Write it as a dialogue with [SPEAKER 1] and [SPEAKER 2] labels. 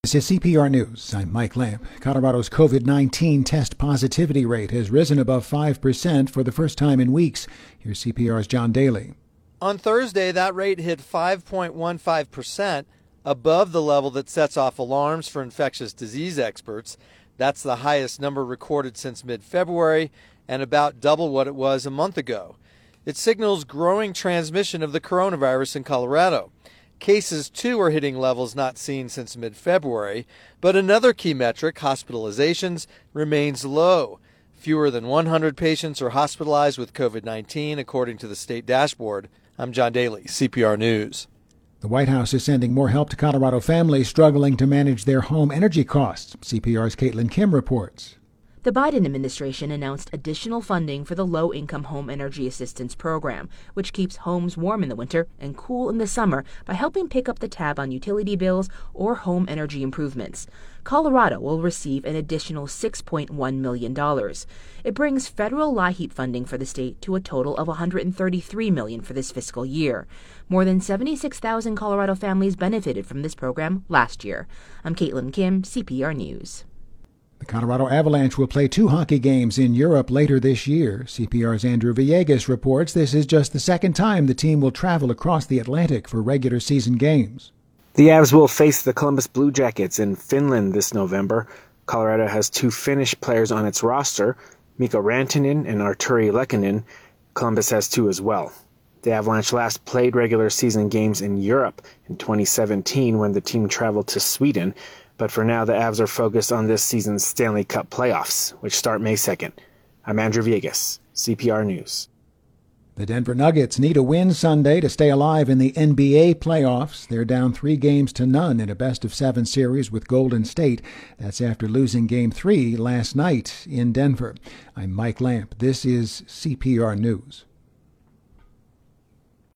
[SPEAKER 1] This is CPR News. I'm Mike Lamp. Colorado's COVID-19 test positivity rate has risen above 5% for the first time in weeks. Here's CPR's John Daly.
[SPEAKER 2] On Thursday, that rate hit 5.15%, above the level that sets off alarms for infectious disease experts. That's the highest number recorded since mid-February and about double what it was a month ago. It signals growing transmission of the coronavirus in Colorado. Cases, too, are hitting levels not seen since mid-February, but another key metric, hospitalizations, remains low. Fewer than 100 patients are hospitalized with COVID-19, according to the state dashboard. I'm John Daly, CPR News.
[SPEAKER 1] The White House is sending more help to Colorado families struggling to manage their home energy costs. CPR's Caitlin Kim reports.
[SPEAKER 3] The Biden administration announced additional funding for the Low-Income Home Energy Assistance Program, which keeps homes warm in the winter and cool in the summer by helping pick up the tab on utility bills or home energy improvements. Colorado will receive an additional $6.1 million. It brings federal LIHEAP funding for the state to a total of $133 million for this fiscal year. More than 76,000 Colorado families benefited from this program last year. I'm Caitlin Kim, CPR News.
[SPEAKER 1] The Colorado Avalanche will play 2 hockey games in Europe later this year. CPR's Andrew Villegas reports this is just the second time the team will travel across the Atlantic for regular season games.
[SPEAKER 4] The Avs will face the Columbus Blue Jackets in Finland this November. Colorado has 2 Finnish players on its roster, Mikko Rantanen and Arturi Lehkonen. Columbus has 2 as well. The Avalanche last played regular season games in Europe in 2017 when the team traveled to Sweden. But for now, the Avs are focused on this season's Stanley Cup playoffs, which start May 2nd. I'm Andrew Villegas, CPR News.
[SPEAKER 1] The Denver Nuggets need a win Sunday to stay alive in the NBA playoffs. They're down 3-0 in a best-of-7 series with Golden State. That's after losing Game 3 last night in Denver. I'm Mike Lamp. This is CPR News.